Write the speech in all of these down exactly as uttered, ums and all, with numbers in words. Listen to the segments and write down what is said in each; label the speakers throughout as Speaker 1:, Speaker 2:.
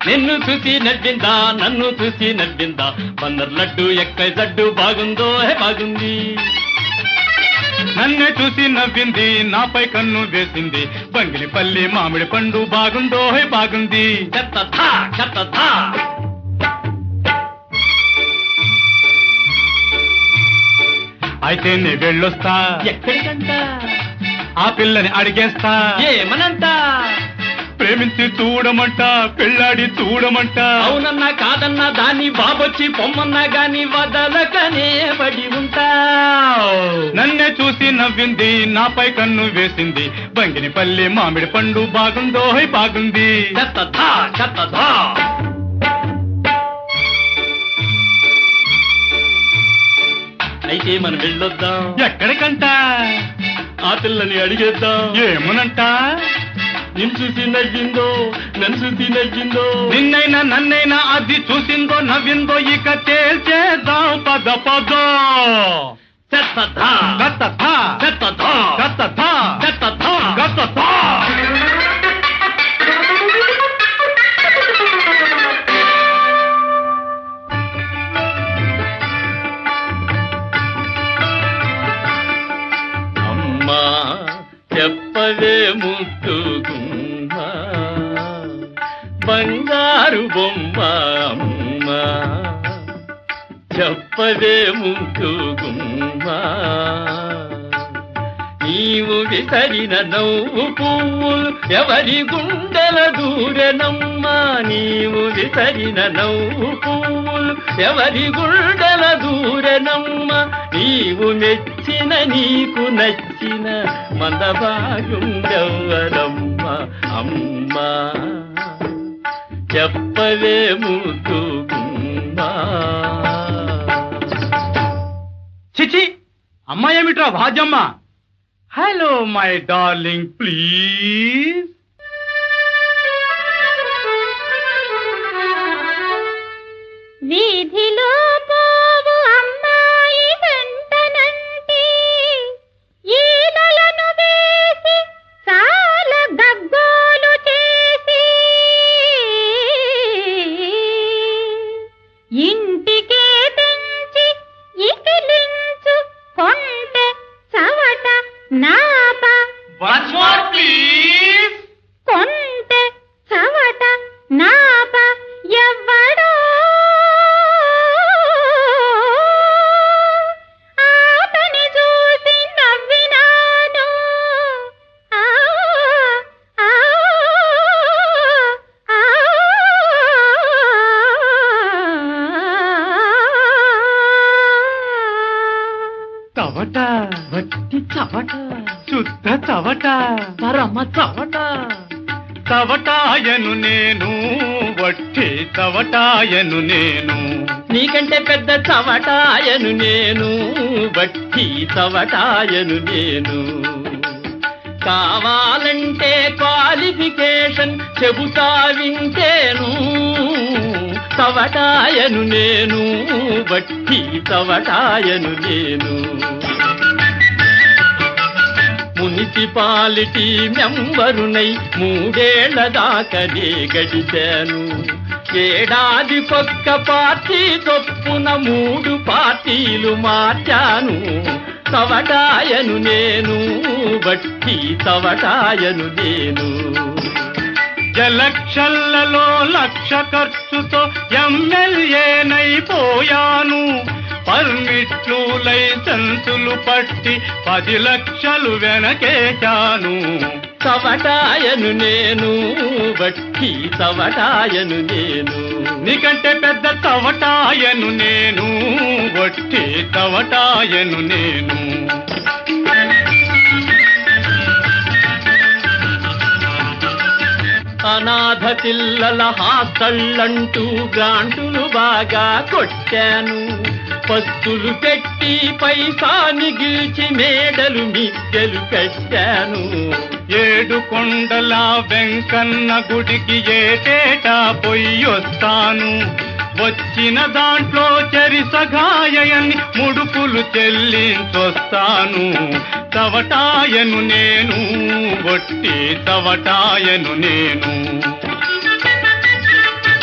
Speaker 1: నిన్ను చూసి నవ్విందా నన్ను చూసి నవ్విందా బందర్ లడ్డు ఎక్కై జడ్డు బాగుందో హే బాగుంది.
Speaker 2: నన్నే చూసి నవ్వింది నాపై కన్ను వేసింది బంగిలిపల్లి మామిడి పండు బాగుందో హే బాగుంది.
Speaker 1: చెత్త థా చెత్త థా.
Speaker 2: అయితే నీ వెళ్ళొస్తా
Speaker 1: ఎక్కడికంట
Speaker 2: ఆ పిల్లని అడిగేస్తా
Speaker 1: ఏమనంట.
Speaker 2: ప్రేమించి చూడమంట పెళ్ళాడి చూడమంట.
Speaker 1: అవునన్నా కాదన్నా దాన్ని బాబొచ్చి పొమ్మన్నా గాని వదలకనే పడి ఉంటా.
Speaker 2: నన్నే చూసి నవ్వింది నాపై కన్ను వేసింది బంగినిపల్లి మామిడి పండు బాగుందో హై బాగుంది.
Speaker 1: చెత్త థా చెత్త థా. అయితే మనం వెళ్ళొద్దాం.
Speaker 2: ఎక్కడికంట
Speaker 1: ఆ పిల్లని అడిగేద్దాం
Speaker 2: ఏమనంట.
Speaker 1: నిన్ను చూసి నవ్విందో నన్ను చూసి నవ్విందో.
Speaker 2: నిన్నైనా నన్నైనా అది చూసిందో నవ్విందో ఇక తేల్చేద్దాం పద పద.
Speaker 1: చెత్త థా
Speaker 2: గత థా
Speaker 1: చెత్త థా
Speaker 2: గత థా
Speaker 1: చెత్త థా.
Speaker 2: గత థా.
Speaker 1: అమ్మా చెప్పవే ముట్టుకుమ్మా బంగారు బొమ్మ అమ్మా చెప్పవే ముట్టుకుమ్మా. నీవు విసరిన నవ్వు పువ్వులు ఎవరి గుండెల దూరెనమ్మా. నీవు విసరిన నవ్వు పువ్వులు ఎవరి గుండెల దూరెనమ్మా. నీవు మెచ్చిన నీకు నచ్చిన మందభాగుండెవ్వరమ్మా అమ్మా చెప్పవే ముద్దుగుమ్మా.
Speaker 2: చిచి అమ్మాయి ఏమిట్రా భాజమ్మ. Hello my darling please.
Speaker 3: వీధిలో పోవు అమ్మాయి వెంటనంటి ఈలలను వేసి చాలా గగ్గోలు చేసి ఇంటికే తెంచి ఇకిలించు కొంటె చవట నాప.
Speaker 2: Once more please.
Speaker 3: కొంటె చవట నాప ఎవ్వడో ఆతని చూసి నవ్వినాను. ఆ ఆ ఆ.
Speaker 2: చవట
Speaker 1: వట్టి చవట
Speaker 2: శుద్ధ చవట
Speaker 1: పరమ చవట.
Speaker 2: చవటాయను నేను వట్టి చవటాయను నేను.
Speaker 1: నీకంటే పెద్ద చవటాయను నేను బట్టి చవటాయను నేను. కావాలంటే క్వాలిఫికేషన్ చెబుతా వింటేను. చవటాయను నేను బట్టి చవటాయను నేను. మున్సిపాలిటీ మెంబరునై మూడేళ్ల దాకనే గడిచాను. ఏడాది కొక్క పార్టీ చొప్పున మూడు పార్టీలు మార్చాను. చవటాయను నేను బట్టి చవటాయను నేను.
Speaker 2: ఎలక్షన్లలో లక్ష ఖర్చుతో ఎమ్మెల్యేనైపోయాను. పర్మిట్లు లైసెన్సులు పట్టి పది లక్షలు వెనకేశాను.
Speaker 1: చవటాయను నేను బట్టి చవటాయను నేను.
Speaker 2: నీకంటే పెద్ద చవటాయను నేను వట్టి చవటాయను నేను.
Speaker 1: అనాథ పిల్లల హాస్టళ్ళంటూ గ్రాంటులు బాగా కొట్టాను. పస్తులు పెట్టి పైసా మిగిల్చి మేడలు మిద్దెలు కట్టాను.
Speaker 2: ఏడు కొండల వెంకన్న గుడికి ఏటేటా పొయ్యొస్తాను. వచ్చిన దాంట్లో చెరిసగాయని ముడుపులు చెల్లించొస్తాను. చవటాయను నేను వట్టి చవటాయను నేను.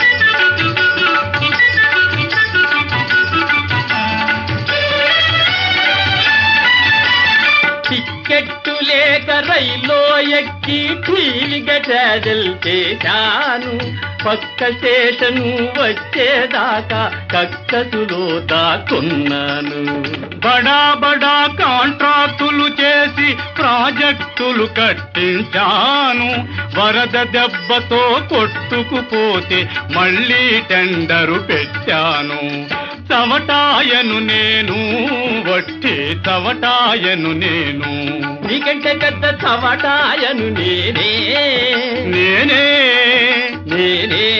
Speaker 1: టికెట్టు లేక రైల్లో ఎక్కి టీవిగా ట్రావెల్ చేశాను పక్క స్టేషను వచ్చేదాకా కక్కసులో దాక్కున్నాను
Speaker 2: బడా బడా కాంట్రాక్టులు చేసి ప్రాజెక్టులు కట్టించాను వరద దెబ్బతో కొట్టుకుపోతే మళ్ళీ టెండరు పెట్టాను చవటాయను నేను వట్టి చవటాయను నేను
Speaker 1: నీకంటే పెద్ద చవటాయను నేనే
Speaker 2: నేనే
Speaker 1: నేనే